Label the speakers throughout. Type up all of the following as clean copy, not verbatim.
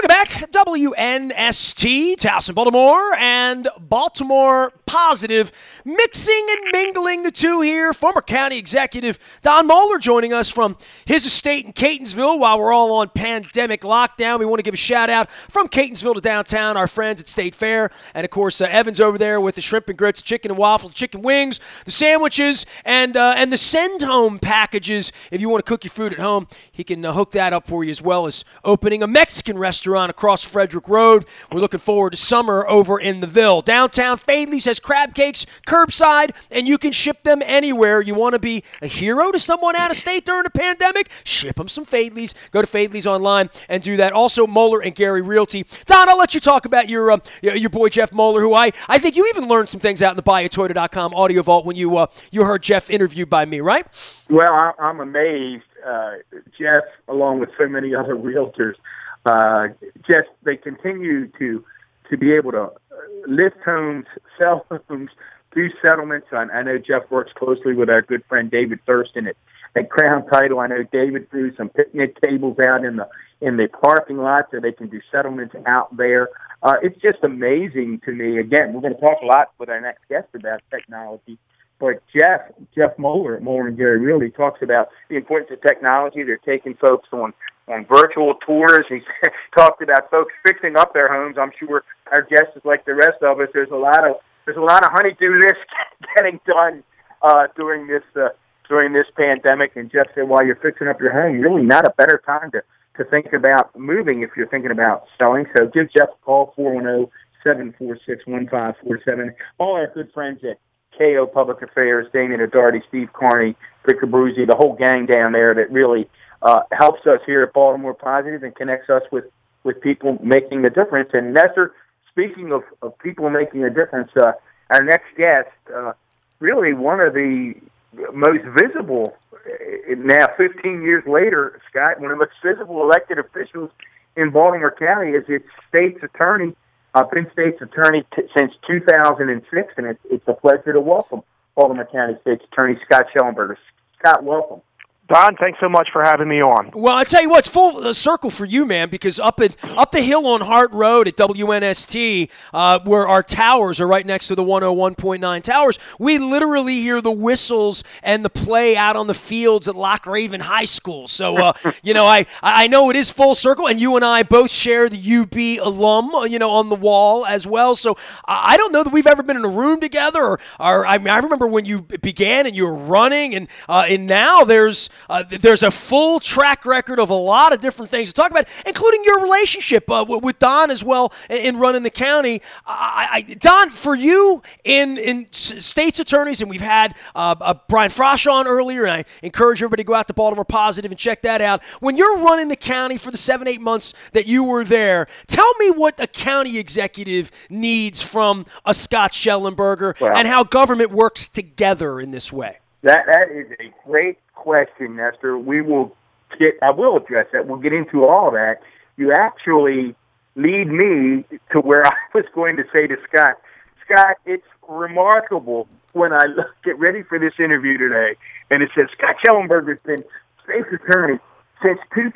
Speaker 1: Welcome back, WNST, Towson, Baltimore, and Baltimore Positive, mixing and mingling the two here. Former County Executive Don Moeller joining us from his estate in Catonsville while we're all on pandemic lockdown. We want to give a shout-out from Catonsville to downtown, our friends at State Fair, and, of course, Evan's over there with the shrimp and grits, chicken and waffles, chicken wings, the sandwiches, and the send-home packages. If you want to cook your food at home, he can hook that up for you, as well as opening a Mexican restaurant across Frederick Road. We're looking forward to summer over in the Ville. Downtown, Fadley's has crab cakes curbside, and you can ship them anywhere. You want to be a hero to someone out of state during a pandemic? Ship them some Fadley's. Go to Fadley's online and do that. Also, Moeller and Gary Realty. Don, I'll let you talk about your boy Jeff Moeller, who I think you even learned some things out in the BuyAToyota.com audio vault when you heard Jeff interviewed by me, right?
Speaker 2: Well, I'm amazed. Jeff, along with so many other realtors, just they continue to be able to list homes, sell homes, do settlements. I know Jeff works closely with our good friend David Thurston at Crown Title. I know David threw some picnic tables out in the parking lot so they can do settlements out there. It's just amazing to me. Again, we're going to talk a lot with our next guest about technology. But Jeff Moeller at Moeller and Gary Realty talks about the importance of technology. They're taking folks on virtual tours. He talked about folks fixing up their homes. I'm sure our guest is like the rest of us. There's a lot of honey-do list getting done during this pandemic. And Jeff said, while you're fixing up your home, really not a better time to think about moving if you're thinking about selling. So give Jeff a call, 410-746-1547. All our good friends at KO Public Affairs, Damien O'Doherty, Steve Carney, Rick Abruzzi, the whole gang down there that really helps us here at Baltimore Positive and connects us with people making a difference. And Nestor, speaking of people making a difference, our next guest, really one of the most visible, now 15 years later, Scott, one of the most visible elected officials in Baltimore County is its state's attorney. I've been state's attorney since 2006, and it's a pleasure to welcome Baltimore County State's Attorney Scott Shellenberger. Scott, welcome.
Speaker 3: Don, thanks so much for having me on.
Speaker 1: Well, I tell you what, it's full circle for you, man, because up the hill on Hart Road at WNST, where our towers are right next to the 101.9 towers, we literally hear the whistles and the play out on the fields at Loch Raven High School. So, I know it is full circle, and you and I both share the UB alum, on the wall as well. So I don't know that we've ever been in a room together, or I remember when you began and you were running, and now there's a full track record of a lot of different things to talk about, including your relationship with Don as well in running the county. Don, for you in state's attorneys, and we've had Brian Frosch on earlier, and I encourage everybody to go out to Baltimore Positive and check that out. When you're running the county for the 7-8 months that you were there, tell me what a county executive needs from a Scott Shellenberger and how government works together in this way.
Speaker 2: That is a great question, Nestor. I will address that. We'll get into all that. You actually lead me to where I was going to say to Scott. Scott, it's remarkable when I get ready for this interview today, and it says Scott Shellenberger's been state's attorney since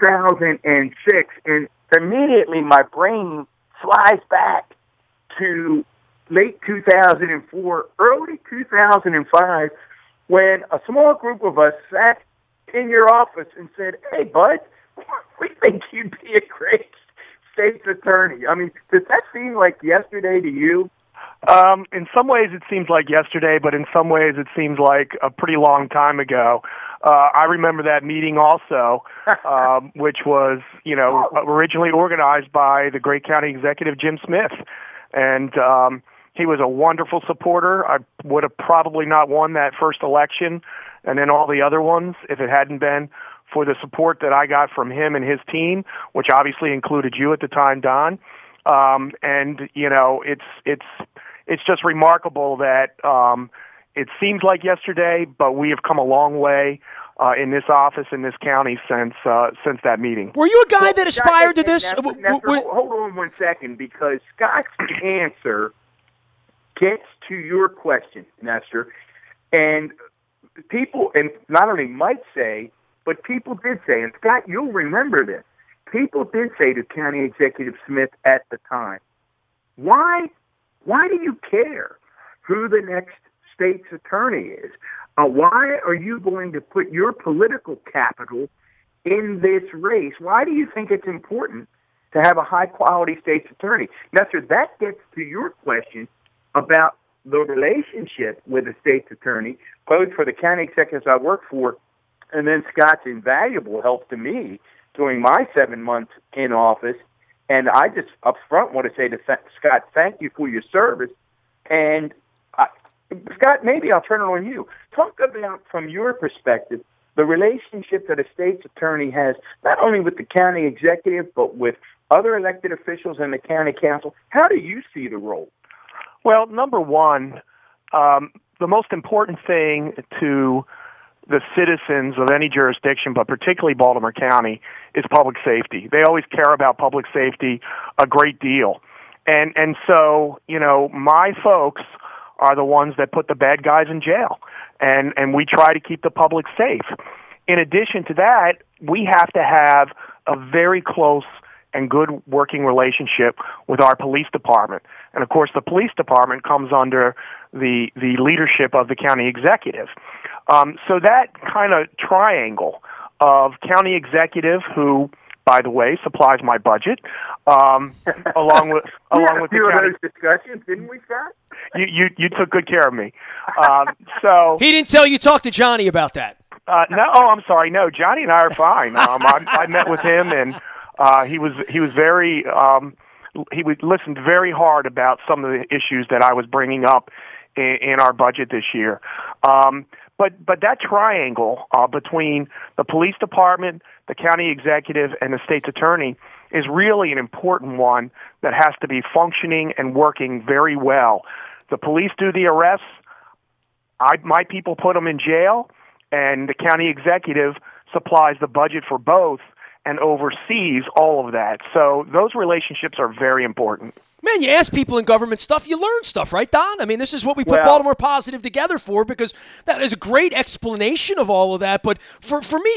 Speaker 2: 2006, and immediately my brain flies back to late 2004, early 2005, when a small group of us sat in your office and said, "Hey, bud, we think you'd be a great state's attorney." I mean, does that seem like yesterday to you?
Speaker 3: In some ways it seems like yesterday, but in some ways it seems like a pretty long time ago. I remember that meeting also, which was, originally organized by the great county executive, Jim Smith. And he was a wonderful supporter. I would have probably not won that first election and then all the other ones if it hadn't been for the support that I got from him and his team, which obviously included you at the time, Don. It's just remarkable that it seems like yesterday, but we have come a long way in this office, in this county, since that meeting.
Speaker 1: Were you a guy that aspired to this?
Speaker 2: Hold on 1 second, because Scott's answer gets to your question, Nestor. And people, and not only might say, but people did say, and Scott, you'll remember this, people did say to County Executive Smith at the time, why do you care who the next state's attorney is? Why are you going to put your political capital in this race? Why do you think it's important to have a high-quality state's attorney? Now, sir, that gets to your question about the relationship with the state's attorney, both for the county executives I work for and then Scott's invaluable help to me during my 7 months in office. And I just up front want to say to Scott, thank you for your service. And Scott, maybe I'll turn it on you. Talk about, from your perspective, the relationship that a state's attorney has not only with the county executive, but with other elected officials and the county council. How do you see the role?
Speaker 3: Well, number one, the most important thing to the citizens of any jurisdiction, but particularly Baltimore County, is public safety. They always care about public safety a great deal. And so, my folks are the ones that put the bad guys in jail. And we try to keep the public safe. In addition to that, we have to have a very close and good working relationship with our police department. And of course, the police department comes under the leadership of the county executive. So that kind of triangle of county executive, who, by the way, supplies my budget, along with the county.
Speaker 2: Those discussions, didn't we, Scott?
Speaker 3: You took good care of me. So
Speaker 1: he didn't tell you. Talk to Johnny about that.
Speaker 3: No, I'm sorry. No, Johnny and I are fine. I met with him, and he was very he listened very hard about some of the issues that I was bringing up in our budget this year. But that triangle between the police department, the county executive, and the state's attorney is really an important one that has to be functioning and working very well. The police do the arrests. My people put them in jail, and the county executive supplies the budget for both and oversees all of that. So those relationships are very important.
Speaker 1: Man, you ask people in government stuff, you learn stuff, right, Don? I mean, this is what we put Baltimore Positive together for, because that is a great explanation of all of that. But for me,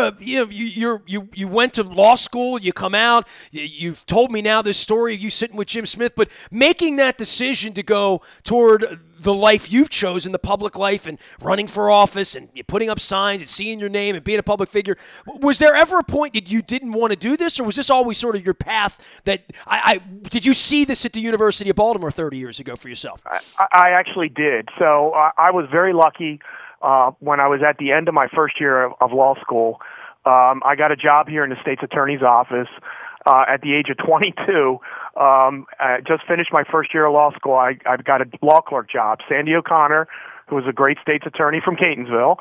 Speaker 1: you went to law school, you come out, you've told me now this story of you sitting with Jim Smith, but making that decision to go toward the life you've chosen, the public life, and running for office and putting up signs and seeing your name and being a public figure, was there ever a point that you didn't want to do this, or was this always sort of your path? That did you see this at the University of Baltimore 30 years ago for yourself?
Speaker 3: I actually did. So I was very lucky when I was at the end of my first year of law school. I got a job here in the state's attorney's office. At the age of 22, I just finished my first year of law school. I got a law clerk job. Sandy O'Connor, who was a great state's attorney from Catonsville,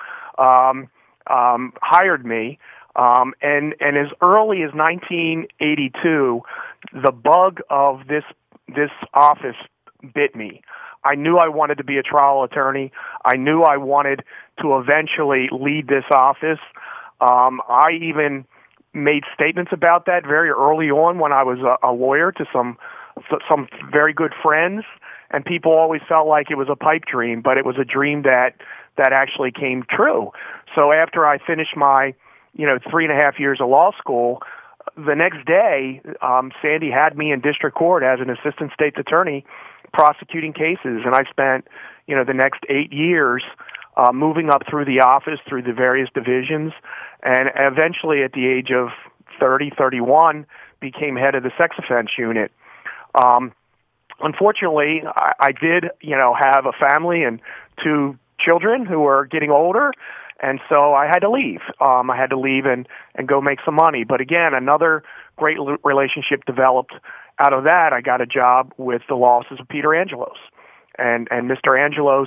Speaker 3: hired me. And as early as 1982, the bug of this office bit me. I knew I wanted to be a trial attorney. I knew I wanted to eventually lead this office. I even made statements about that very early on when I was a lawyer to some very good friends, and people always felt like it was a pipe dream, but it was a dream that actually came true. So after I finished my 3.5 years of law school, the next day, Sandy had me in district court as an assistant state's attorney prosecuting cases, and I spent the next 8 years moving up through the office, through the various divisions, and eventually at the age of 31, became head of the sex offense unit. Unfortunately, I did, have a family and 2 children who were getting older, and so I had to leave. I had to leave and go make some money. But again, another great relationship developed out of that. I got a job with the law offices of Peter Angelos, and Mr. Angelos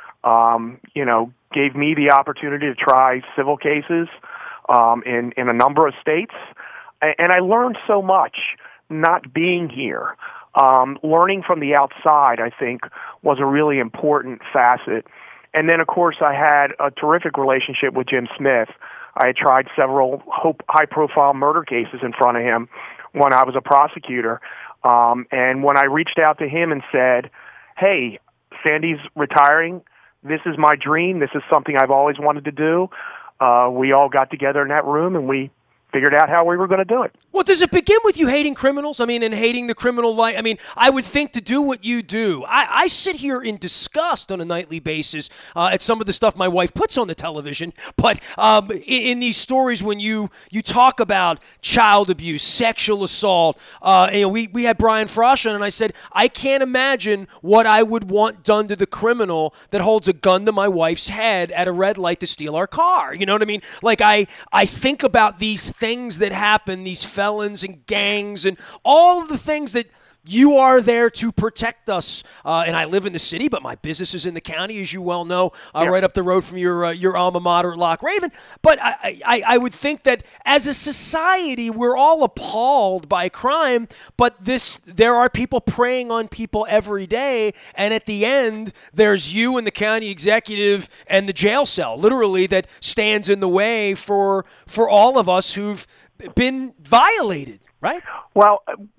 Speaker 3: gave me the opportunity to try civil cases in a number of states. And I learned so much not being here. Learning from the outside, I think, was a really important facet. And then, of course, I had a terrific relationship with Jim Smith. I had tried several high-profile murder cases in front of him when I was a prosecutor. And when I reached out to him and said, hey, Sandy's retiring, this is my dream, this is something I've always wanted to do, we all got together in that room and we figured out how we were going to do it.
Speaker 1: Well, does it begin with you hating criminals? I mean, and hating the criminal life? I mean, I would think to do what you do. I sit here in disgust on a nightly basis at some of the stuff my wife puts on the television. But in these stories, when you talk about child abuse, sexual assault, we had Brian Frosh on, and I said, I can't imagine what I would want done to the criminal that holds a gun to my wife's head at a red light to steal our car. You know what I mean? Like, I think about these things that happen, these felons and gangs and all of the things that you are there to protect us. And I live in the city, but my business is in the county, as you well know, right up the road from your alma mater at Loch Raven. But I would think that as a society, we're all appalled by crime, but there are people preying on people every day. And at the end, there's you and the county executive and the jail cell, literally, that stands in the way for all of us who've been violated, right?
Speaker 3: Well,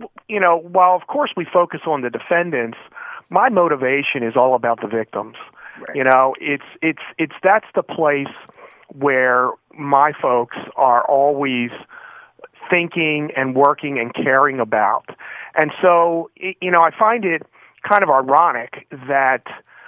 Speaker 3: while of course we focus on the defendants, my motivation is all about the victims. Right. That's the place where my folks are always thinking and working and caring about. And so, I find it kind of ironic that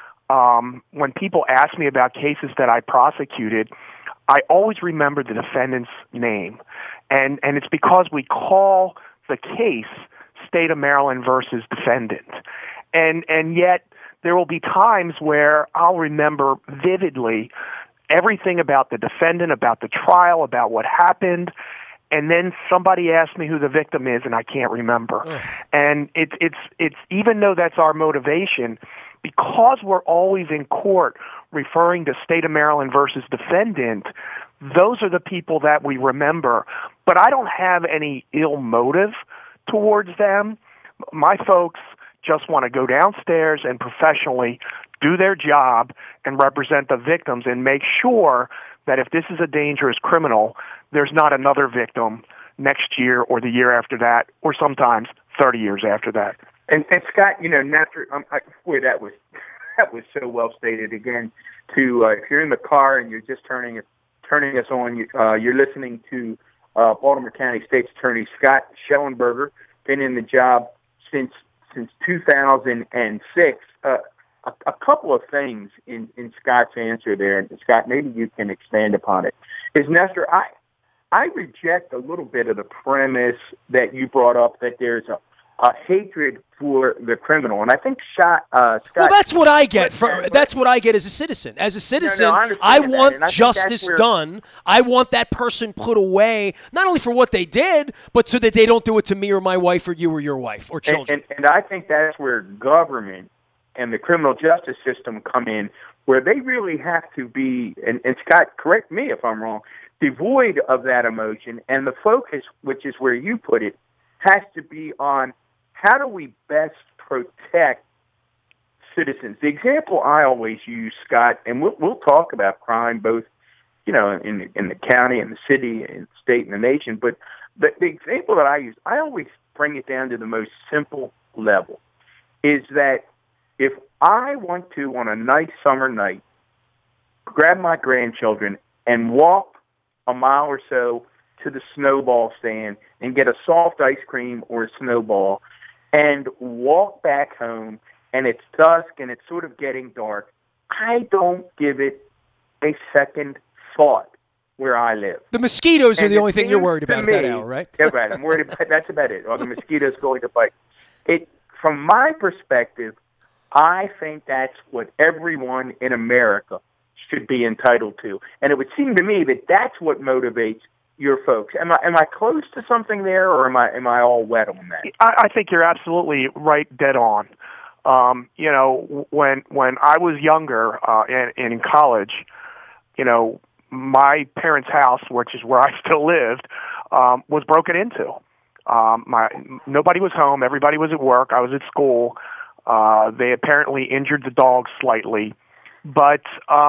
Speaker 3: when people ask me about cases that I prosecuted, I always remember the defendant's name. And it's because we call the case State of Maryland versus defendant. And yet there will be times where I'll remember vividly everything about the defendant, about the trial, about what happened, and then somebody asks me who the victim is and I can't remember. Ugh. And it's even though that's our motivation, because we're always in court referring to State of Maryland versus defendant, those are the people that we remember. But I don't have any ill motive towards them. My folks just want to go downstairs and professionally do their job and represent the victims and make sure that if this is a dangerous criminal, there's not another victim next year or the year after that, or sometimes 30 years after that.
Speaker 2: And Scott, boy, that was so well stated. Again, if you're in the car and you're just turning us on, you're listening to Baltimore County State's Attorney Scott Shellenberger, been in the job since 2006. A couple of things in Scott's answer there, and Scott, maybe you can expand upon it. Is Nestor, I reject a little bit of the premise that you brought up that there's a hatred for the criminal, and I think Scott.
Speaker 1: Well, that's what I get. That's what I get as a citizen. As a citizen, I want justice done. I want that person put away, not only for what they did, but so that they don't do it to me or my wife or you or your wife or children.
Speaker 2: And I think that's where government and the criminal justice system come in, where they really have to be. And Scott, correct me if I'm wrong. Devoid of that emotion, and the focus, which is where you put it, has to be on how do we best protect citizens. The example I always use, Scott, and we'll talk about crime both, in the county and the city and the state and the nation, but the example that I use, I always bring it down to the most simple level, is that if I want to, on a nice summer night, grab my grandchildren and walk a mile or so to the snowball stand and get a soft ice cream or a snowball and walk back home, and it's dusk and it's sort of getting dark, I don't give it a second thought where I live.
Speaker 1: The mosquitoes are the only thing you're worried about at that hour, right?
Speaker 2: Yeah, right. I'm worried about that's about it. Or the mosquitoes going to bite. From my perspective, I think that's what everyone in America should be entitled to. And it would seem to me that that's what motivates your folks. Am I close to something there, or am I all wet on that?
Speaker 3: I think you're absolutely right, dead on. When I was younger and in college, my parents' house, which is where I still lived, was broken into. Nobody was home. Everybody was at work. I was at school. They apparently injured the dog slightly. But,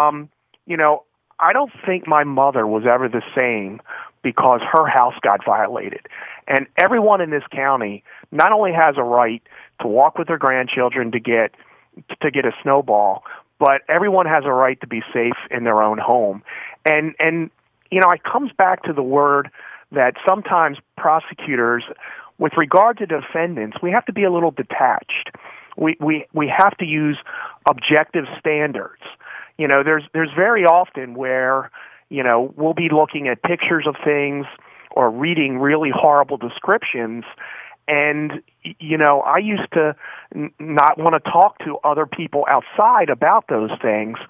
Speaker 3: I don't think my mother was ever the same because her house got violated. And everyone in this county not only has a right to walk with their grandchildren to get a snowball, but everyone has a right to be safe in their own home. And it comes back to the word that sometimes prosecutors, with regard to defendants, we have to be a little detached. We have to use objective standards. There's very often where, we'll be looking at pictures of things or reading really horrible descriptions. And, I used to not want to talk to other people outside about those things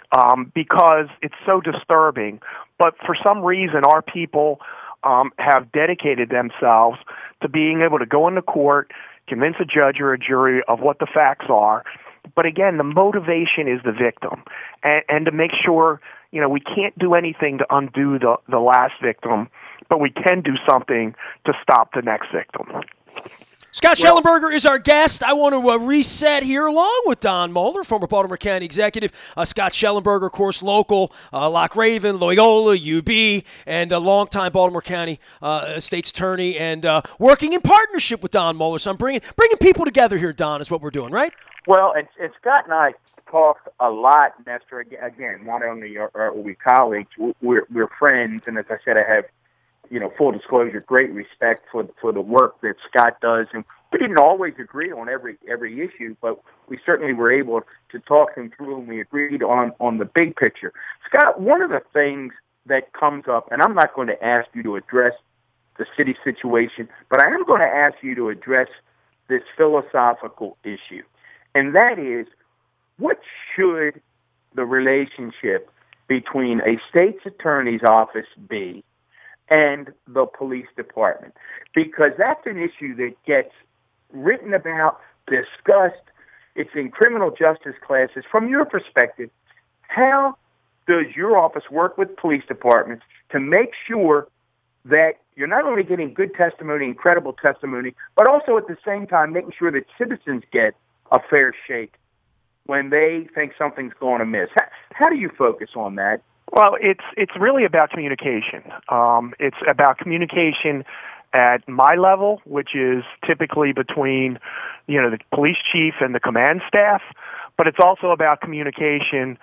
Speaker 3: because it's so disturbing. But for some reason, our people have dedicated themselves to being able to go into court, convince a judge or a jury of what the facts are. But again, the motivation is the victim. And to make sure, we can't do anything to undo the last victim, but we can do something to stop the next victim.
Speaker 1: Scott Shellenberger is our guest. I want to reset here along with Don Moeller, former Baltimore County executive. Scott Shellenberger, of course, local, Loch Raven, Loyola, UB, and a longtime Baltimore County state's attorney, and working in partnership with Don Moeller. So I'm bringing people together here, Don, is what we're doing, right?
Speaker 2: Well, and Scott and I talked a lot, Nestor. Again, not only are we colleagues, we're friends, and as I said, I have full disclosure, great respect for the work that Scott does. And we didn't always agree on every issue, but we certainly were able to talk him through, and we agreed on the big picture. Scott, one of the things that comes up, and I'm not going to ask you to address the city situation, but I am going to ask you to address this philosophical issue. And that is, what should the relationship between a state's attorney's office be and the police department? Because that's an issue that gets written about, discussed. It's in criminal justice classes. From your perspective, how does your office work with police departments to make sure that you're not only getting good testimony and credible testimony, but also at the same time making sure that citizens get a fair shake when they think something's going amiss? How do you focus on that?
Speaker 3: Well, it's really about communication. It's about communication at my level, which is typically between, the police chief and the command staff, but it's also about communication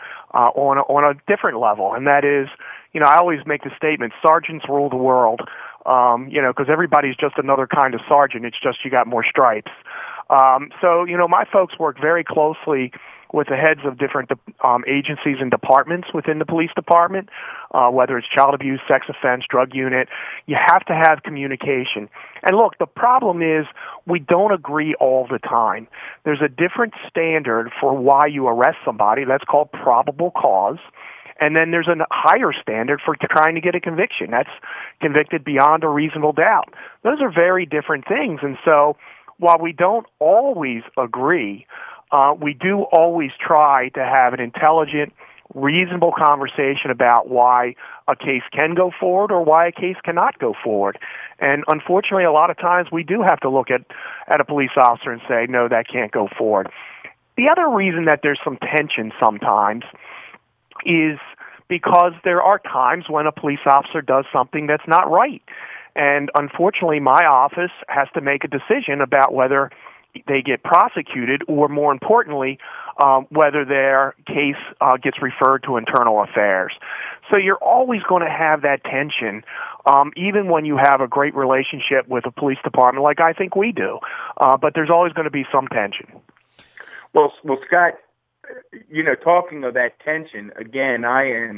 Speaker 3: on a different level, and that is, I always make the statement: sergeants rule the world. Because everybody's just another kind of sergeant. It's just you got more stripes. So my folks work very closely with the heads of different agencies and departments within the police department, whether it's child abuse, sex offense, drug unit. You have to have communication. And look, the problem is we don't agree all the time. There's a different standard for why you arrest somebody. That's called probable cause. And then there's a higher standard for trying to get a conviction. That's convicted beyond a reasonable doubt. Those are very different things. And so while we don't always agree, we do always try to have an intelligent, reasonable conversation about why a case can go forward or why a case cannot go forward. And unfortunately, a lot of times we do have to look at a police officer and say, no, that can't go forward. The other reason that there's some tension sometimes is because there are times when a police officer does something that's not right. And unfortunately, my office has to make a decision about whether they get prosecuted or, more importantly, whether their case gets referred to internal affairs. So you're always going to have that tension, even when you have a great relationship with a police department like I think we do. But there's always going to be some tension.
Speaker 2: Well, Scott, talking of that tension, again, I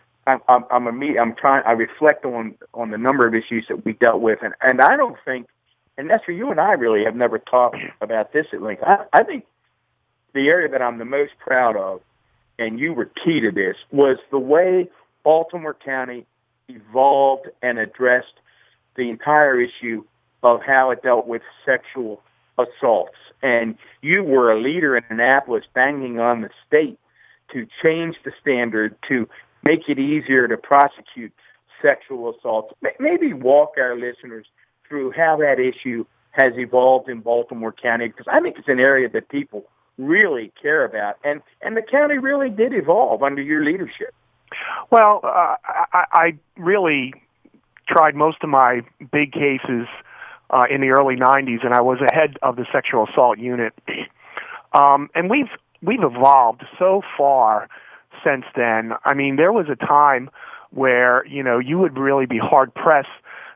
Speaker 2: reflect on the number of issues that we dealt with, and I don't think, and Nestor, you and I really have never talked about this at length. I think the area that I'm the most proud of, and you were key to this, was the way Baltimore County evolved and addressed the entire issue of how it dealt with sexual assaults. And you were a leader in Annapolis banging on the state to change the standard to make it easier to prosecute sexual assaults. Maybe walk our listeners through how that issue has evolved in Baltimore County, because I think it's an area that people really care about. And the county really did evolve under your leadership.
Speaker 3: Well, I really tried most of my big cases in the early 90s, and I was head of the sexual assault unit. And we've evolved so far since then. I mean, there was a time where, you would really be hard-pressed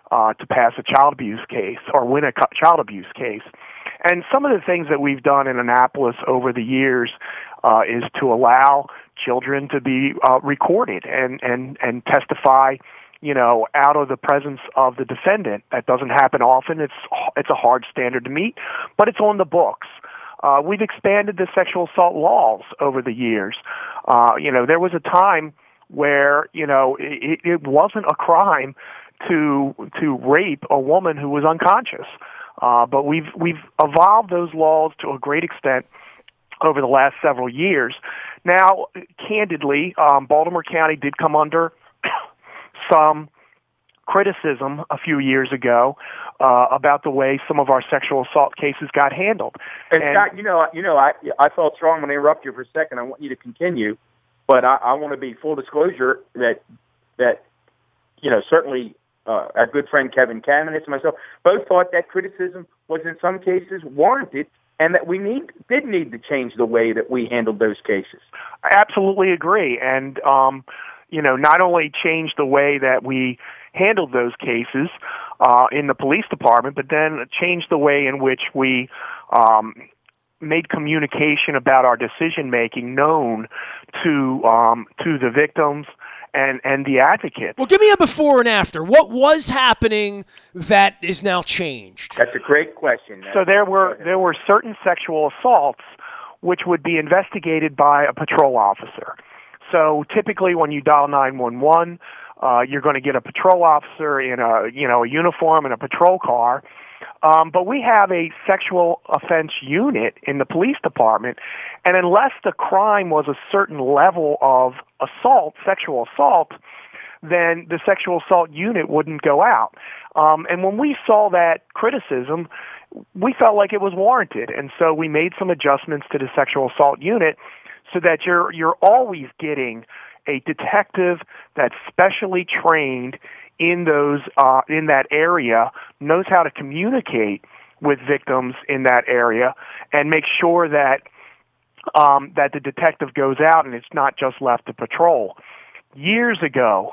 Speaker 3: to pass a child abuse case or win a child abuse case. And some of the things that we've done in Annapolis over the years is to allow children to be recorded and testify, out of the presence of the defendant. That doesn't happen often. It's a hard standard to meet, but it's on the books. We've expanded the sexual assault laws over the years. There was a time where, it wasn't a crime to rape a woman who was unconscious. But we've evolved those laws to a great extent over the last several years. Now, candidly, Baltimore County did come under some criticism a few years ago about the way some of our sexual assault cases got handled.
Speaker 2: And Scott, I felt strong when I interrupt you for a second. I want you to continue, but I want to be full disclosure that certainly our good friend Kevin Kamenetz and myself both thought that criticism was in some cases warranted, and that we did need to change the way that we handled those cases.
Speaker 3: I absolutely agree, and not only change the way that we handled those cases in the police department, but then change the way in which we made communication about our decision making known to the victims and the advocates.
Speaker 1: Well, give me a before and after. What was happening that is now changed?
Speaker 2: That's a great question.
Speaker 3: So there were certain sexual assaults which would be investigated by a patrol officer. So typically when you dial 911, you're going to get a patrol officer in a uniform and a patrol car. But we have a sexual offense unit in the police department, and unless the crime was a certain level of assault, sexual assault, then the sexual assault unit wouldn't go out. And when we saw that criticism, we felt like it was warranted, and so we made some adjustments to the sexual assault unit so that you're always getting a detective that's specially trained in that area, knows how to communicate with victims in that area, and make sure that that the detective goes out and it's not just left to patrol. Years ago,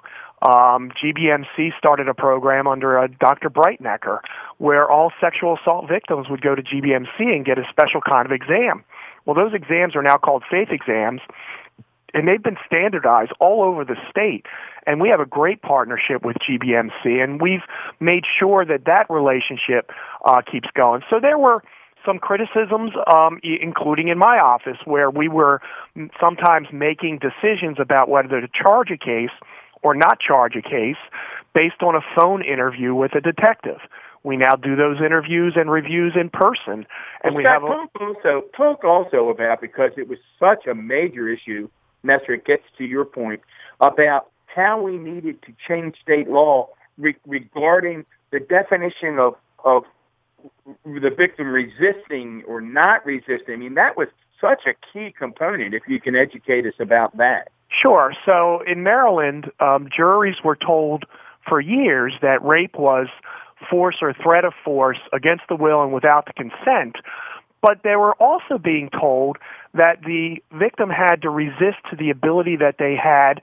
Speaker 3: GBMC started a program under Dr. Breitnecker where all sexual assault victims would go to GBMC and get a special kind of exam. Well, those exams are now called SAFE exams, and they've been standardized all over the state. And we have a great partnership with GBMC, and we've made sure that relationship keeps going. So there were some criticisms, including in my office, where we were sometimes making decisions about whether to charge a case or not charge a case based on a phone interview with a detective. We now do those interviews and reviews in person. And
Speaker 2: talk also about, because it was such a major issue, Nestor, it gets to your point, about how we needed to change state law regarding the definition of the victim resisting or not resisting. I mean, that was such a key component, if you can educate us about that.
Speaker 3: Sure. So in Maryland, juries were told for years that rape was force or threat of force against the will and without the consent, but they were also being told that the victim had to resist to the ability that they had,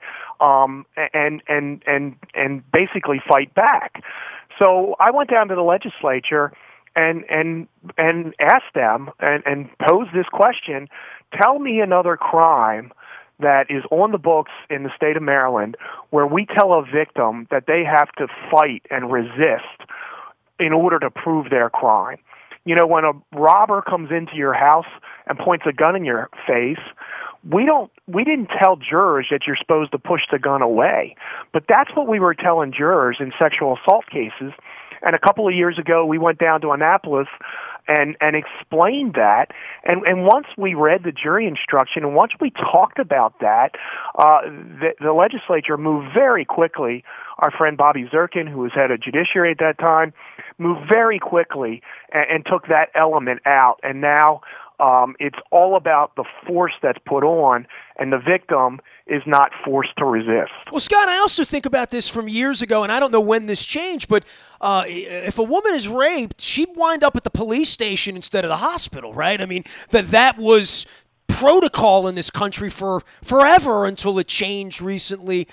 Speaker 3: and basically fight back. So I went down to the legislature and asked them and posed this question: tell me another crime that is on the books in the state of Maryland where we tell a victim that they have to fight and resist in order to prove their crime. When a robber comes into your house and points a gun in your face, we didn't tell jurors that you're supposed to push the gun away. But that's what we were telling jurors in sexual assault cases. And a couple of years ago, we went down to Annapolis and explained that. And once we read the jury instruction, and once we talked about that, the legislature moved very quickly. Our friend Bobby Zirkin, who was head of judiciary at that time, moved very quickly and took that element out. And now it's all about the force that's put on, and the victim is not forced to resist.
Speaker 1: Well, Scott, I also think about this from years ago, and I don't know when this changed, but if a woman is raped, she'd wind up at the police station instead of the hospital, right? I mean, that was protocol in this country for forever until it changed recently.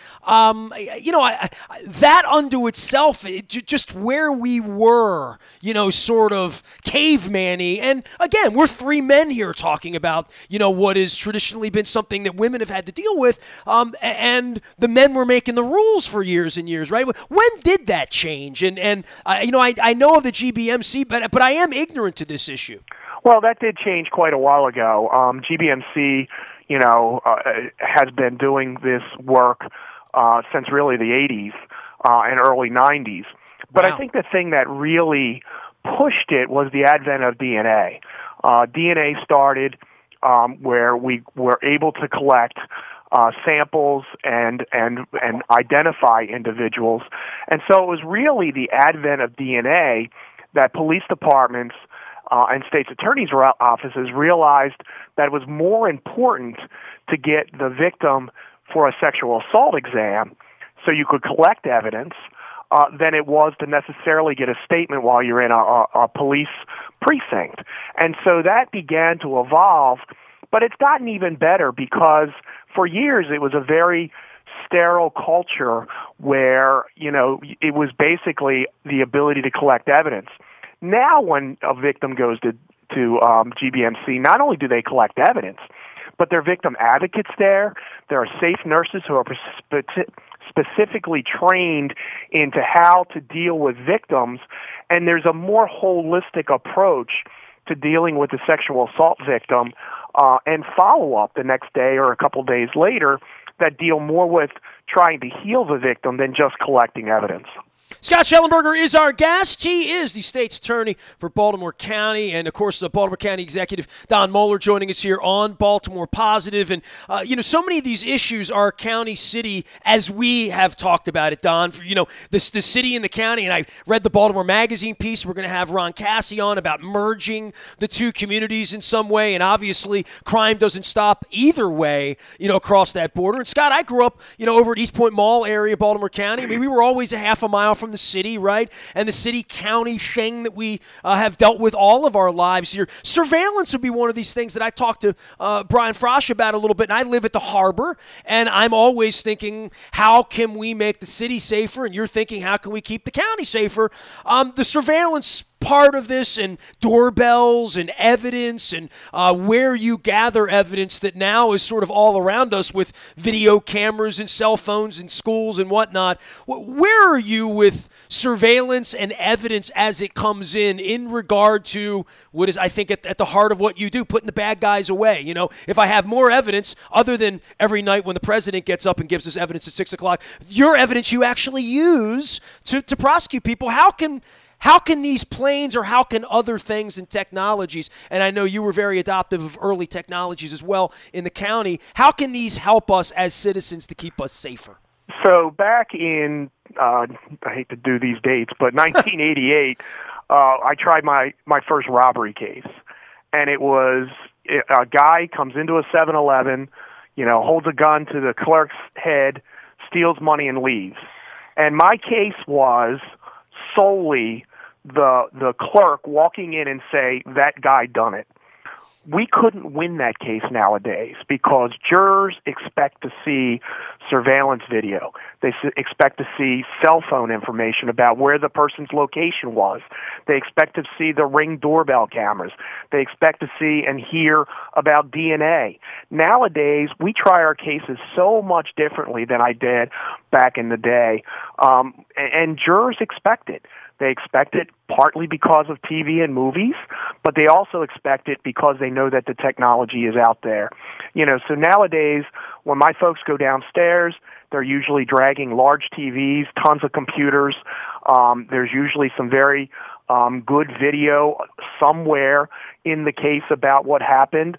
Speaker 1: That unto itself, just where we were, sort of caveman-y. And again, we're three men here talking about, what has traditionally been something that women have had to deal with, and the men were making the rules for years and years, right? When did that change? And I know of the GBMC, but I am ignorant to this issue.
Speaker 3: Well, that did change quite a while ago. GBMC, has been doing this work since really the 80s and early 90s. But wow. I think the thing that really pushed it was the advent of DNA. DNA started where we were able to collect samples and identify individuals. And so it was really the advent of DNA that police departments and state's attorneys' offices realized that it was more important to get the victim for a sexual assault exam so you could collect evidence than it was to necessarily get a statement while you're in a police precinct. And so that began to evolve, but it's gotten even better because for years it was a very sterile culture where, it was basically the ability to collect evidence. Now when a victim goes to GBMC, not only do they collect evidence, but there are victim advocates there. There are safe nurses who are specifically trained into how to deal with victims, and there's a more holistic approach to dealing with the sexual assault victim and follow-up the next day or a couple days later that deal more with trying to heal the victim than just collecting evidence.
Speaker 1: Scott Shellenberger is our guest. He is the state's attorney for Baltimore County, and of course, the Baltimore County Executive Don Moeller joining us here on Baltimore Positive. And so many of these issues are county, city, as we have talked about it, Don. For the city and the county. And I read the Baltimore Magazine piece. We're going to have Ron Cassie on about merging the two communities in some way. And obviously, crime doesn't stop either way, across that border. And Scott, I grew up, over at East Point Mall area, Baltimore County. I mean, we were always a half a mile from the city, right? And the city-county thing that we have dealt with all of our lives here. Surveillance would be one of these things that I talked to Brian Frosch about a little bit, and I live at the harbor, and I'm always thinking, how can we make the city safer? And you're thinking, how can we keep the county safer? The surveillance part of this and doorbells and evidence and where you gather evidence that now is sort of all around us with video cameras and cell phones and schools and whatnot. Where are you with surveillance and evidence as it comes in regard to what is, I think, at the heart of what you do, putting the bad guys away? If I have more evidence, other than every night when the president gets up and gives us evidence at 6 o'clock, your evidence you actually use to prosecute people, how can these planes or how can other things and technologies, and I know you were very adoptive of early technologies as well in the county, how can these help us as citizens to keep us safer?
Speaker 3: So back in, I hate to do these dates, but 1988, I tried my first robbery case. And it was a guy comes into a 7-Eleven, holds a gun to the clerk's head, steals money and leaves. And my case was solely the clerk walking in and say, that guy done it. We couldn't win that case nowadays because jurors expect to see surveillance video. They expect to see cell phone information about where the person's location was. They expect to see the Ring doorbell cameras. They expect to see and hear about DNA. Nowadays, we try our cases so much differently than I did back in the day, and jurors expect it. They expect it partly because of TV and movies, but they also expect it because they know that the technology is out there. So nowadays, when my folks go downstairs, they're usually dragging large TVs, tons of computers. There's usually some very good video somewhere in the case about what happened.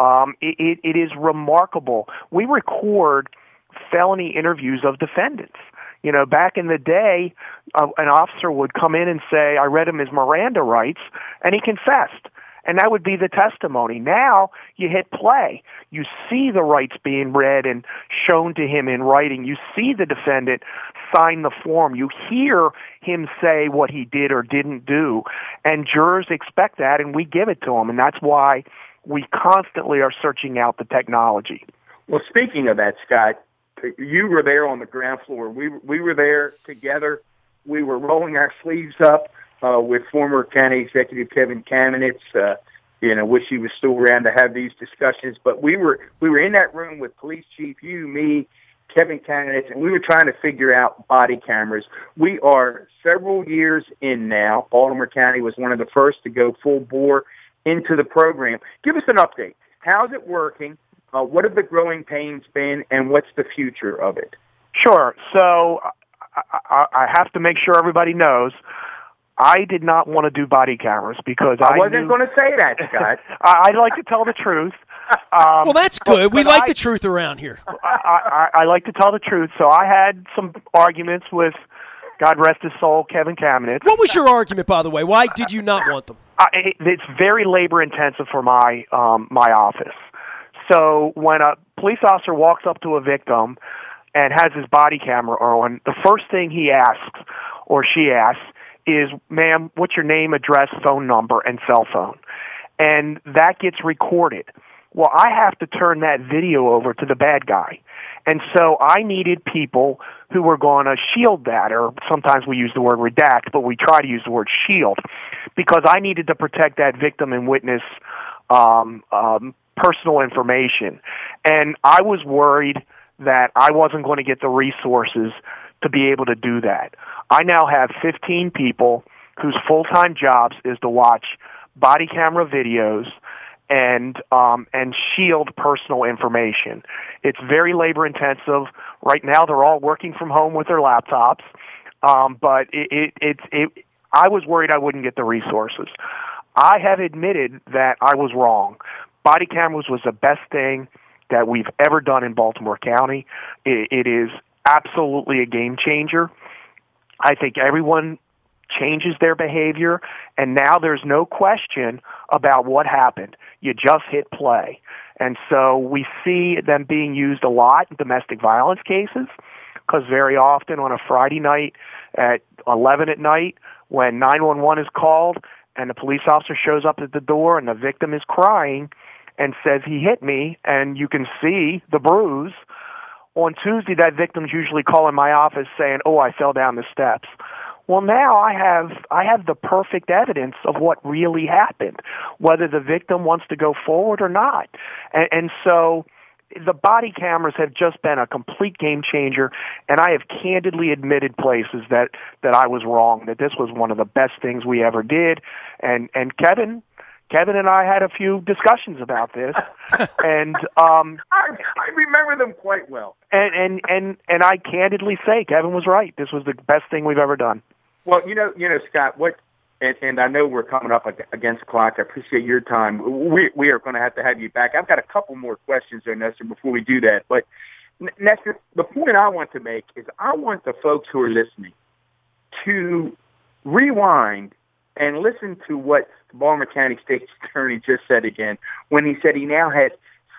Speaker 3: It is remarkable. We record felony interviews of defendants. Back in the day, an officer would come in and say, I read him his Miranda rights, and he confessed. And that would be the testimony. Now, you hit play. You see the rights being read and shown to him in writing. You see the defendant sign the form. You hear him say what he did or didn't do. And jurors expect that, and we give it to them. And that's why we constantly are searching out the technology.
Speaker 2: Well, speaking of that, Scott, you were there on the ground floor. We were there together. We were rolling our sleeves up with former county executive Kevin Kamenetz. Wish he was still around to have these discussions. But we were in that room with Police Chief, you, me, Kevin Kamenetz, and we were trying to figure out body cameras. We are several years in now. Baltimore County was one of the first to go full bore into the program. Give us an update. How's it working? What have the growing pains been, and what's the future of it?
Speaker 3: Sure. So I have to make sure everybody knows I did not want to do body cameras because
Speaker 2: I wasn't going to say that, Scott.
Speaker 3: I'd like to tell the truth.
Speaker 1: Well, that's good. We like the truth around here.
Speaker 3: I like to tell the truth. So I had some arguments with, God rest his soul, Kevin Kamenetz.
Speaker 1: What was your argument, by the way? Why did you not want them?
Speaker 3: It's very labor intensive for my office. So when a police officer walks up to a victim and has his body camera on, the first thing he asks or she asks is, ma'am, what's your name, address, phone number, and cell phone? And that gets recorded. Well, I have to turn that video over to the bad guy. And so I needed people who were going to shield that, or sometimes we use the word redact, but we try to use the word shield, because I needed to protect that victim and witness personal information. And I was worried that I wasn't going to get the resources to be able to do that. I now have 15 people whose full-time jobs is to watch body camera videos and shield personal information. It's very labor intensive. Right now, they're all working from home with their laptops, but I was worried I wouldn't get the resources. I have admitted that I was wrong. Body cameras was the best thing that we've ever done in Baltimore County. It is absolutely a game changer. I think everyone changes their behavior, and now there's no question about what happened. You just hit play. And so we see them being used a lot in domestic violence cases, because very often on a Friday night at 11 at night, when 911 is called and the police officer shows up at the door and the victim is crying and says, he hit me, and you can see the bruise, on Tuesday that victim's usually calling my office saying, oh, I fell down the steps. Well, now I have the perfect evidence of what really happened, whether the victim wants to go forward or not. And so the body cameras have just been a complete game changer, and I have candidly admitted places that I was wrong, that this was one of the best things we ever did. And Kevin and I had a few discussions about this, and
Speaker 2: I remember them quite well.
Speaker 3: And I candidly say Kevin was right. This was the best thing we've ever done.
Speaker 2: Well, you know, Scott, and I know we're coming up against the clock. I appreciate your time. We are going to have you back. I've got a couple more questions there, Nestor, before we do that. But, Nestor, the point I want to make is I want the folks who are listening to rewind and listen to what the Baltimore County State's Attorney just said again, when he said he now has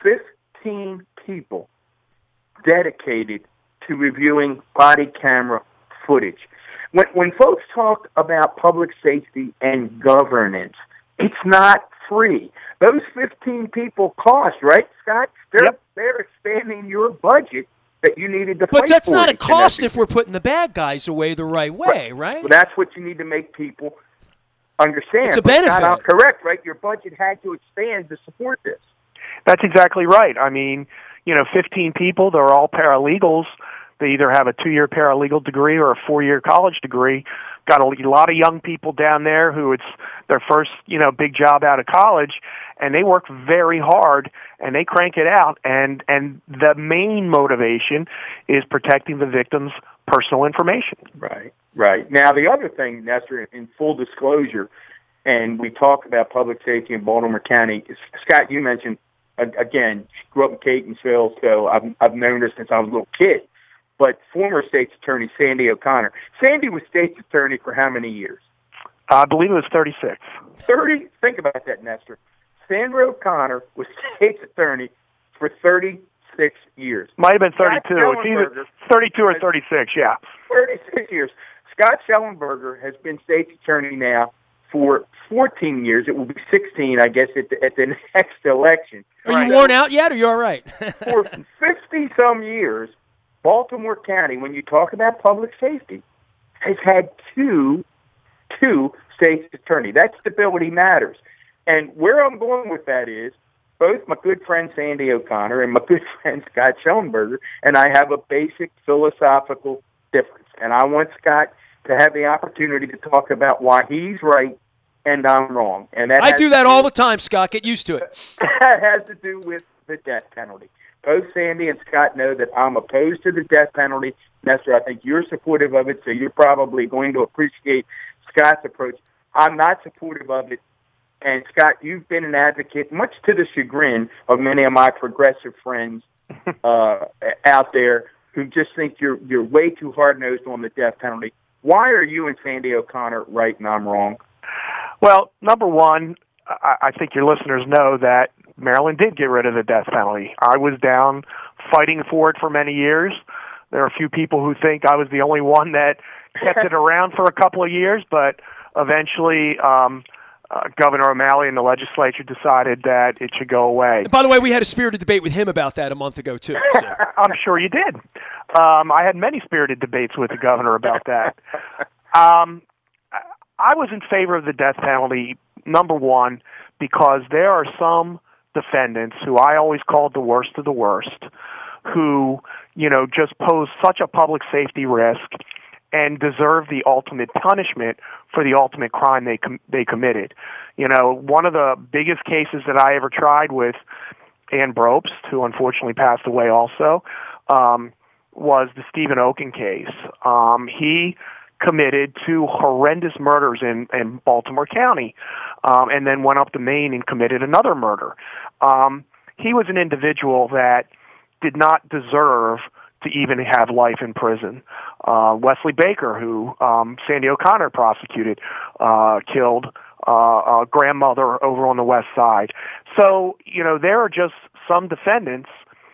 Speaker 2: 15 people dedicated to reviewing body camera footage. When folks talk about public safety and governance, it's not free. Those 15 people cost, right, Scott? They're expanding your budget that you needed to pay for.
Speaker 1: But that's not a cost if we're putting the bad guys away the right way, right?
Speaker 2: Well, that's what you need to make people understand.
Speaker 1: It's a benefit.
Speaker 2: Scott, correct, right? Your budget had to expand to support this.
Speaker 3: That's exactly right. I mean, 15 people, they're all paralegals. They either have a 2-year paralegal degree or a 4-year college degree. Got a lot of young people down there who it's their first, big job out of college, and they work very hard and they crank it out. And the main motivation is protecting the victim's personal information.
Speaker 2: Right. Now, the other thing, Nestor, in full disclosure, and we talk about public safety in Baltimore County, Scott, you mentioned, again, grew up in Catonsville, so I've known her since I was a little kid. But former state's attorney, Sandy O'Connor. Sandy was state's attorney for how many years?
Speaker 3: I believe it was 36.
Speaker 2: 30? Think about that, Nestor. Sandra O'Connor was state's attorney for 36 years.
Speaker 3: Might have been 32. It's either 32 or 36, yeah.
Speaker 2: 36 years. Scott Schellenberger has been state's attorney now for 14 years. It will be 16, I guess, at the next election.
Speaker 1: Are you worn out yet, or are you all right?
Speaker 2: For 50-some years, Baltimore County, when you talk about public safety, has had two state's attorney. That stability matters. And where I'm going with that is, both my good friend Sandy O'Connor and my good friend Scott Schoenberger and I have a basic philosophical difference. And I want Scott to have the opportunity to talk about why he's right and I'm wrong. And
Speaker 1: I do that all the time, Scott. Get used to it.
Speaker 2: That has to do with the death penalty. Both Sandy and Scott know that I'm opposed to the death penalty. Nestor, I think you're supportive of it, so you're probably going to appreciate Scott's approach. I'm not supportive of it. And, Scott, you've been an advocate, much to the chagrin of many of my progressive friends out there who just think you're way too hard-nosed on the death penalty. Why are you and Sandy O'Connor right and I'm wrong?
Speaker 3: Well, number one, I think your listeners know that Maryland did get rid of the death penalty. I was down fighting for it for many years. There are a few people who think I was the only one that kept it around for a couple of years, but eventually Governor O'Malley and the legislature decided that it should go away.
Speaker 1: And by the way, we had a spirited debate with him about that a month ago, too. So.
Speaker 3: I'm sure you did. I had many spirited debates with the governor about that. I was in favor of the death penalty, number one, because there are some defendants who I always called the worst of the worst, who, just pose such a public safety risk and deserve the ultimate punishment for the ultimate crime they committed. One of the biggest cases that I ever tried with Ann Brobst, who unfortunately passed away also, was the Stephen Oken case. He committed 2 horrendous murders in Baltimore County, and then went up to Maine and committed another murder. He was an individual that did not deserve to even have life in prison. Wesley Baker, who Sandy O'Connor prosecuted, killed a grandmother over on the west side. So, there are just some defendants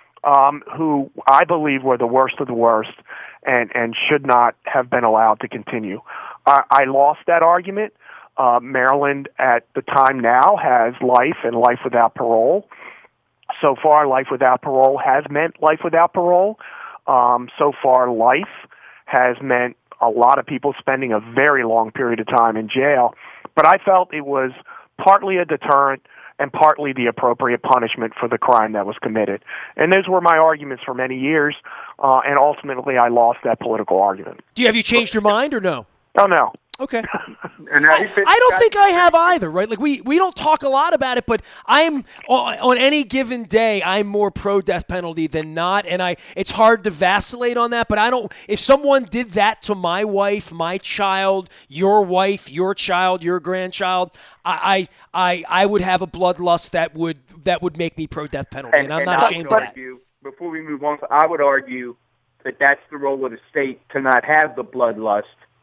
Speaker 3: who I believe were the worst of the worst and should not have been allowed to continue. I lost that argument. Maryland at the time now has life and life without parole. So far, life without parole has meant life without parole. So far, life has meant a lot of people spending a very long period of time in jail. But I felt it was partly a deterrent and partly the appropriate punishment for the crime that was committed. And those were my arguments for many years, and ultimately I lost that political argument.
Speaker 1: Have you changed your mind or no?
Speaker 3: Oh, no.
Speaker 1: Okay. I don't think I have either, right? Like we don't talk a lot about it, but I'm on any given day I'm more pro death penalty than not, and it's hard to vacillate on that. But I don't. If someone did that to my wife, my child, your wife, your child, your grandchild, I would have a bloodlust that would make me pro death penalty, and I'm not ashamed of that.
Speaker 2: Before we move on, I would argue that that's the role of the state to not have the bloodlust.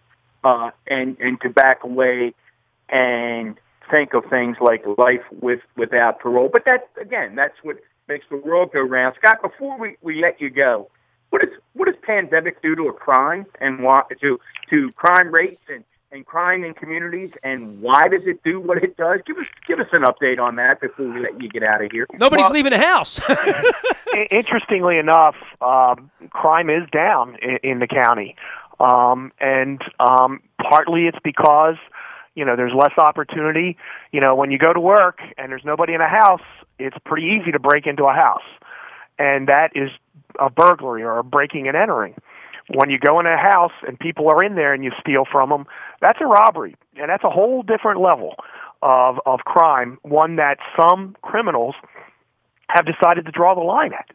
Speaker 2: And to back away and think of things like life without parole. But that's what makes the world go round. Scott, before we let you go, what does pandemic do to a crime and to crime rates and crime in communities, and why does it do what it does? Give us an update on that before we let you get out of here.
Speaker 1: Nobody's leaving the house.
Speaker 3: Interestingly enough, crime is down in the county. And partly it's because, there's less opportunity. When you go to work and there's nobody in a house, it's pretty easy to break into a house. And that is a burglary or a breaking and entering. When you go in a house and people are in there and you steal from them, that's a robbery. And that's a whole different level of crime, one that some criminals have decided to draw the line at.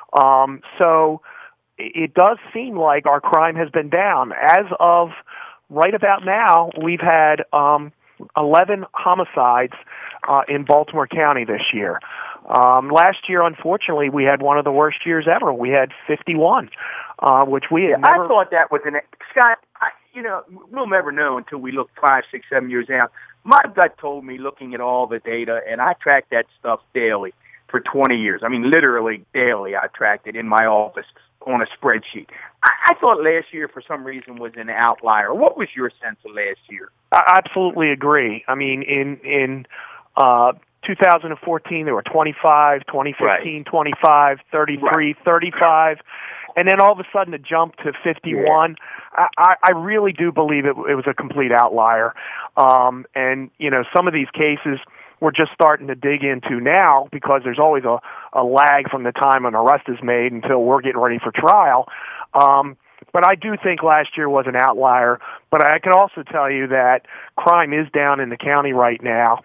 Speaker 3: So it does seem like our crime has been down. As of right about now, we've had 11 homicides in Baltimore County this year. Last year, unfortunately, we had one of the worst years ever. We had 51, which we had never...
Speaker 2: I thought that was Scott, we'll never know until we look 5, 6, 7 years out. My gut told me, looking at all the data, and I track that stuff daily for 20 years. I mean, literally daily I tracked it in my office on a spreadsheet. I thought last year, for some reason, was an outlier. What was your sense of last year?
Speaker 3: I absolutely agree. I mean, in 2014, there were 25, 2015, right. 25, 33, right. 35, and then all of a sudden it jumped to 51. Yeah. I really do believe it was a complete outlier. And, some of these cases we're just starting to dig into now because there's always a lag from the time an arrest is made until we're getting ready for trial. But I do think last year was an outlier. But I can also tell you that crime is down in the county right now.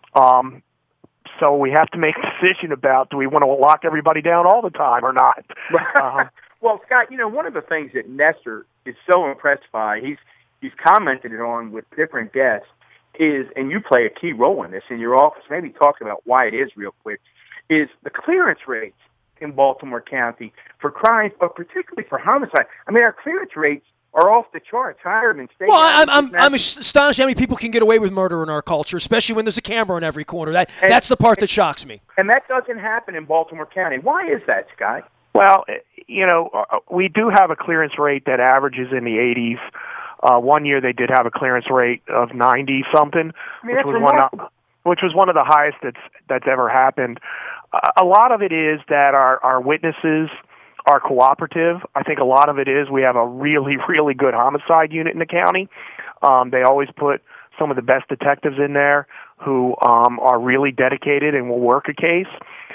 Speaker 3: So we have to make a decision about, do we want to lock everybody down all the time or not?
Speaker 2: Well, Scott, one of the things that Nestor is so impressed by, he's commented it on with different guests, is, and you play a key role in this in your office, maybe talk about why it is real quick, is the clearance rates in Baltimore County for crimes, but particularly for homicide. I mean, our clearance rates are off the charts, higher than state.
Speaker 1: Well, I'm astonished how many people can get away with murder in our culture, especially when there's a camera in every corner. That's the part that shocks me.
Speaker 2: And that doesn't happen in Baltimore County. Why is that, Scott?
Speaker 3: Well, we do have a clearance rate that averages in the 80s. One year they did have a clearance rate of 90-something, which was one of the highest that's ever happened. A lot of it is that our witnesses are cooperative. I think a lot of it is we have a really, really good homicide unit in the county. They always put some of the best detectives in there who are really dedicated and will work a case.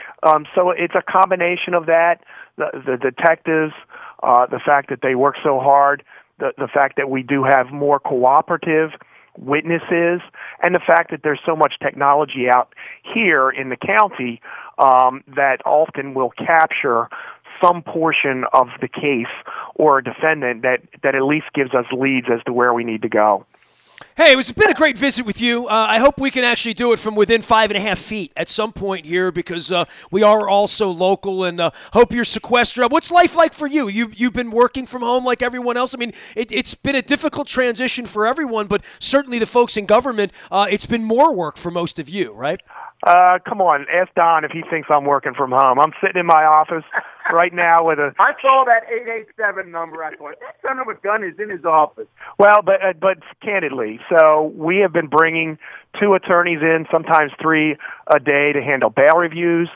Speaker 3: So it's a combination of that, the detectives, the fact that they work so hard, the fact that we do have more cooperative witnesses, and the fact that there's so much technology out here in the county that often will capture some portion of the case or a defendant that at least gives us leads as to where we need to go.
Speaker 1: Hey, it's been a great visit with you. I hope we can actually do it from within 5.5 feet at some point here because we are all so local, and hope you're sequestered. What's life like for you? You've been working from home like everyone else. I mean, it's been a difficult transition for everyone, but certainly the folks in government, it's been more work for most of you, right?
Speaker 3: Come on, ask Don if he thinks I'm working from home. I'm sitting in my office right now with a...
Speaker 2: I saw that 887 number. I thought, that son of a gun is in his office.
Speaker 3: Well, but candidly, so we have been bringing 2 attorneys in, sometimes 3 a day to handle bail reviews.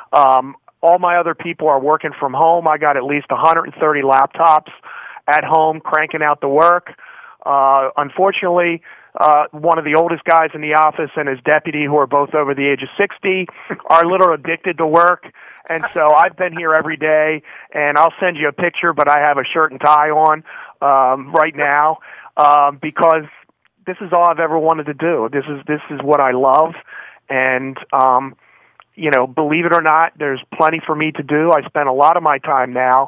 Speaker 3: All my other people are working from home. I got at least 130 laptops at home cranking out the work. Unfortunately... one of the oldest guys in the office and his deputy, who are both over the age of 60, are a little addicted to work. And so I've been here every day, and I'll send you a picture, but I have a shirt and tie on right now because this is all I've ever wanted to do. This is what I love. And, believe it or not, there's plenty for me to do. I spend a lot of my time now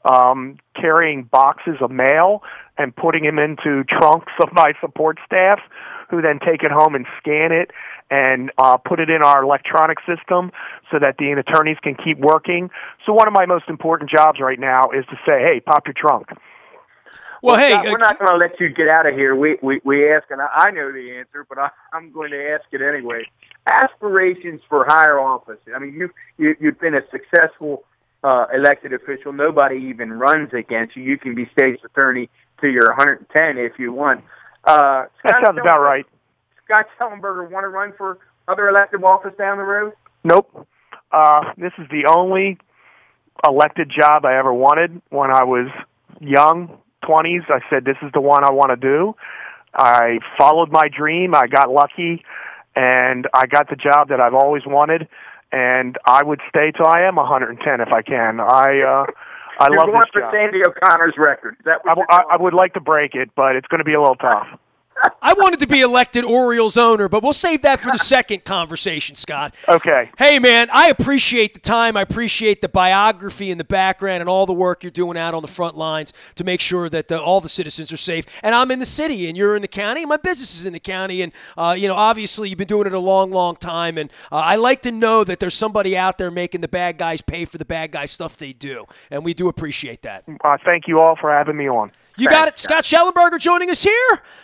Speaker 3: carrying boxes of mail and putting them into trunks of my support staff, who then take it home and scan it and put it in our electronic system so that the attorneys can keep working. So one of my most important jobs right now is to say, hey, pop your trunk.
Speaker 2: Well, hey, Scott, we're not going to let you get out of here. We ask, and I know the answer, but I'm going to ask it anyway. Aspirations for higher office. I mean, you've been a successful elected official. Nobody even runs against you. You can be state's attorney to your 110 if you want.
Speaker 3: That sounds about right.
Speaker 2: Scott Schellenberger want to run for other elective office down the road?
Speaker 3: Nope. This is the only elected job I ever wanted. When I was young, 20s, I said, this is the one I want to do. I followed my dream. I got lucky, and I got the job that I've always wanted. And I would stay till I am 110 if I can. I love this job.
Speaker 2: You're going for Sandy O'Connor's record. Is that what
Speaker 3: I would like to break it, but it's going to be a little tough.
Speaker 1: I wanted to be elected Orioles owner, but we'll save that for the second conversation, Scott.
Speaker 3: Okay.
Speaker 1: Hey, man, I appreciate the time. I appreciate the biography and the background and all the work you're doing out on the front lines to make sure that all the citizens are safe. And I'm in the city, and you're in the county, and my business is in the county. And, obviously you've been doing it a long, long time. And I like to know that there's somebody out there making the bad guys pay for the bad guy stuff they do. And we do appreciate that.
Speaker 3: Thank you all for having me on.
Speaker 1: You got it. Scott Schellenberger joining us here.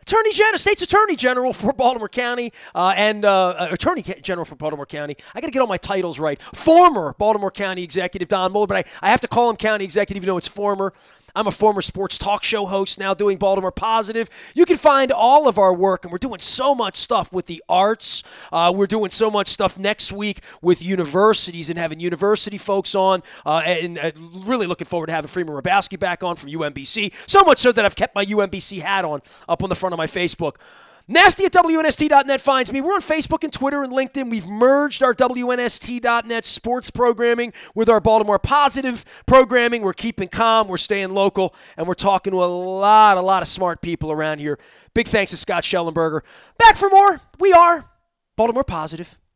Speaker 1: State's Attorney General for Baltimore County, and Attorney General for Baltimore County. I got to get all my titles right. Former Baltimore County Executive Don Mueller, but I have to call him County Executive, even though it's former. I'm a former sports talk show host now doing Baltimore Positive. You can find all of our work, and we're doing so much stuff with the arts. We're doing so much stuff next week with universities and having university folks on, and really looking forward to having Freeman Rabowski back on from UMBC. So much so that I've kept my UMBC hat on up on the front of my Facebook. Nasty at WNST.net finds me. We're on Facebook and Twitter and LinkedIn. We've merged our WNST.net sports programming with our Baltimore Positive programming. We're keeping calm, we're staying local, and we're talking to a lot of smart people around here. Big thanks to Scott Schellenberger. Back for more. We are Baltimore Positive.